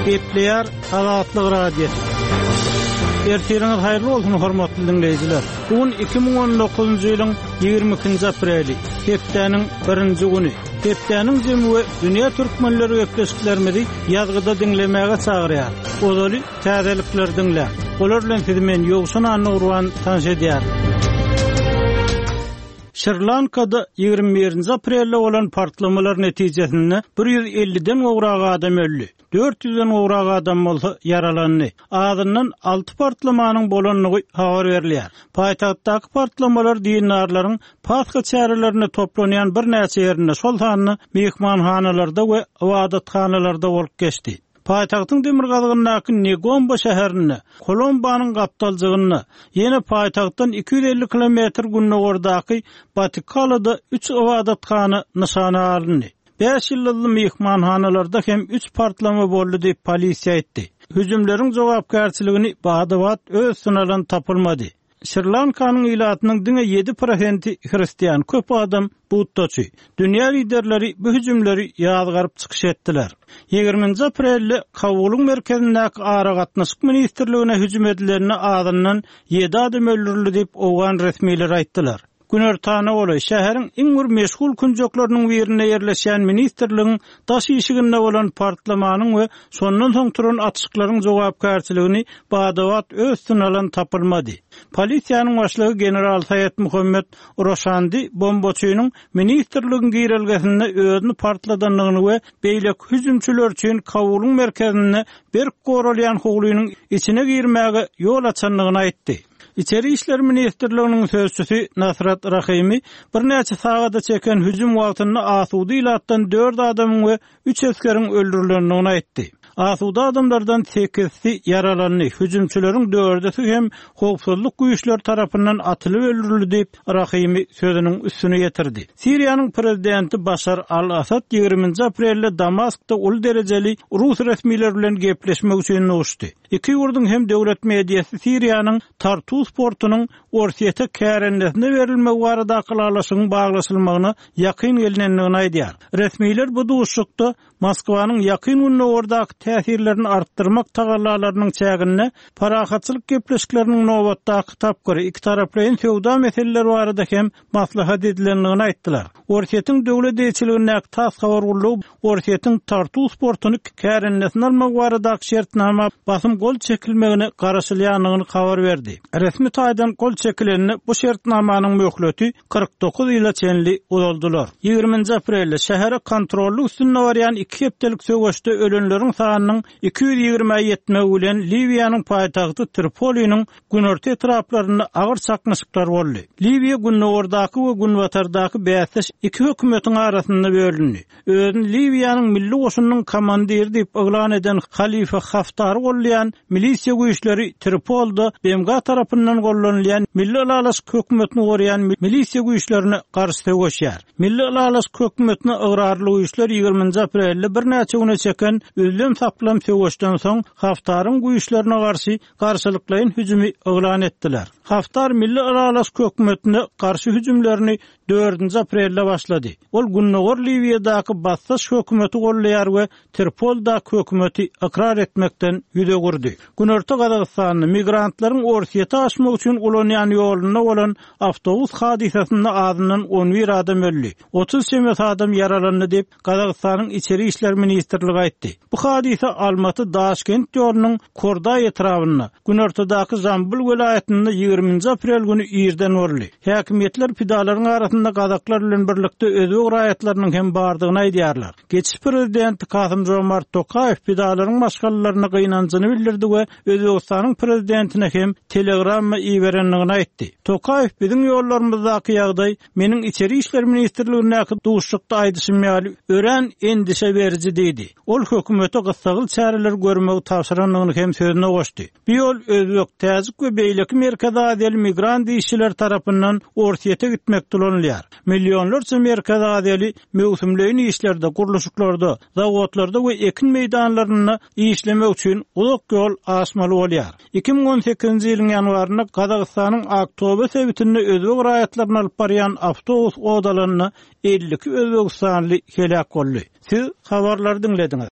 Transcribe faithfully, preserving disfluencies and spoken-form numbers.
Gepleýär Azatlyk radiosu. Ertiriňiz haýyrly bolsun hormatly dinleýijiler. Bugun iki ming on dokuzunjy ýylyň ýygrimi ikinji apreli, hepdeniň birinji güni. Hepdeniň jemgy dünýä türkmenleri öpleşiklermedi ýazgyda dinlemäge çagyrýar. Ozaly täzelikler dinlä. Olar bilen siz men ýogşun anny urwan tanış edýär. Sri Lankada ýygrimi birinji aprelde bolan partlamalar netijesinde bir yüz elliden gowrak adam öldü. dört yüzden gowrak adam bolsa yaralandy. Adyndan altı partlamanyň bolanlygy habar berilýär. Paýtagtdaky partlamalar dinarlaryň patka çärelerini toplanýan bir näçe ýerinde şol sanyny mehmanhanalarda we ibadatxanalarda bolup geçdi. Paýtagtyň Demirgazygynaky Negombo şäherinde, Kolombanyň gapdalçygyny, ýene paýtagtdan iki yüz elli kilometr günnäwärdaky Batikalada üç ibadatxana nişana alındy. beş ýyllyk mehmanhanalarda hem üç partlama boldy diýip polisiýa etdi. Hüjümleriň jogapkärçiligini Bagdad öz synalan tapylmady. Sri Lankanyň ilatynyň diňe yedi prosenti hristiýan, köp adam Buddaçy. Dünýä liderleri bu hüjümleri ýazgaryp çykyş etdiler. ýygrimiňji aprelde Kabulun merkezindäki ara gatnaşyk ministrligine hüjüm edilenine adyndan yedi adam öldürildi diýip owgan resmiler aýtdylar. Günertana bolan şäheriň iň bir meşgul künjoklarynyň birine ýerleşen ministrligiň daş işiginde bolan partlamanyň we sondan soň turan atışyklaryň jogapkärçiligini Bagdad öz synalan tapylmady. Polisiýanyň başlygy general Sayet Muhammed Roşandi bombaçynyň ministrligiň girelgesinde özüni partladanlygyny we beýlek hüjümçüler üçin Kabulun merkezine bir goralýan huglynyň içine girmäge ýol açanlygyny aýtdy. İçeri İşler Ministrliğinin sözcüsü Nasrat Rahimi bir näçe sagada çeken hüjüm wagtynda asudy ilatdan dört adamyň we üç askeriň öldürilendigini aýtdy. Asuda adamlardan sekizsi yaralandy. Hüjümçüleriň dördüsi hem howpsuzlyk güýçleri tarapyndan atylyp öldürildi diýip Rahimi sözüniň üstüne ýetirdi. Siriýanyň prezidenti Başar al-Asad ýygrimiňji aprelde Damaskda ul derejeli Rus resmiler bilen gepleşmek üçin noşdy. Iki ýurdun hem döwlet mediýasy Siriýanyň Tartus portunyň Orsiýete kärendesine berilmek barada kalalaşygyň baglaşylmagyna ýakyn gelinendigini aýdýar. Resmiler bu duşukda Moskwanyň ýakyn günnäwärdaky täsirlerini arttırmak tagallalarynyň çägine parahatçylyk gepleşikleriniň nobatdaky tapgyry iki taraplyň söwda meseleleri barada hem maslahat edilendigini aýtdylar. Orsiýetiň döwlet eýçiliginiň tas habar bolýan Orsiýetiň Tartus portuny kärendesine almak baradaky şertnama basym gol çekilmegini garaşylýanyny habar berdi. Resmi taýdan gol çekilenini bu şertnamanyň möhleti kırk dokuz ýyla çenli uzaldylar. ýygrimiňji aprelde şähere kontrolly üstünde barýan iki hepdelik söwüşde ölenleriň sanynyň iki yüz ýygrimi ýetmegi bilen Libiýanyň paýtagty Tripoliniň günorta etraplarynda agyr çakmaşyklar boldy. Libiýa günnäwärdaky we günbatardaky bäsleş iki hökümetiň arasynda bölündi. Özüni Libiýanyň milli goşunynyň komandiri diýip eglan eden Halifa Haftar gollayan milisiýa güýçleri Tripolda B M G tarapyndan gollanylýan milli alalysk hökümetini gorayan milisiýa güýçlerini garşy töweşýär. Milli alalysk hökümetini agrarly güýçler ýygrimiňji aprelde bir näçe güne çeken özlem saplam töweşden soň Haftaryň güýçlerine garşy garşylyklaýan hüjümi eglan etdiler. Haftar milli alalysk hökümetine garşy hüjümlerini dördüncü aprelde başlady. Ol günnäwär Libiýadaky bassaş hökümeti gollaýar we Tripoldaky hökümeti akrar etmekden ýüze gurdy. Günorta Gazagystanyň migrantlaryň Orsiýete aşmak üçin ulanýan ýoluna bolan awtobus hadisesinde adyndan on bir adam öldü. otuz sekiz adam yaralandy diýip Gazagystanyň içeri işler ministrligi aýtdy. Bu hadise Almaty Daşkent ýolunyň Korday etrafynda günortadaky Zambul welaýatynda ýygrimiňji aprel güni ýerden görüldi. Häkimetler pidalaryň arasynda gazaklar bilen birlikde özbek raýatlarynyň hem bardygyny aýdýarlar. Geçiş prezidenti Kasym Jomart Tokayew pidalaryň başgallaryna gynanjyny bildirdi we Özbegistanyň prezidentine hem telegram iberenligini aýtdy. Tokayew biziň ýollarymyzdaky ýagdaý meniň içeri işler ministrligindäki duşukda aýdyşym ýaly ören endişe beriji dedi. Ol hökümete gysgaly çäreler görmegi tapşyranlygyny hem sözüne goşdy. Bu ýol Özbek täzik we beýleki Merkez Aziýaly migrant işçiler tarapyndan Orsiýete gitmekde bolanylýar. Milyonlarça Merkez Aziýaly mewsümleýin işlerde, guruluşyklarda, zawodlarda we ekin meýdanlaryna işlemek üçin uzak ýol aşmaly bolýar. iki ming on sekizinji ýylyň ýanwarynda Gazagystanyň Aktober sebitinde özbek raýatlaryny alyp barýan awtobus odalaryna elli iki Özbegistanly helak boldy. Siz habarlar dinlediňiz.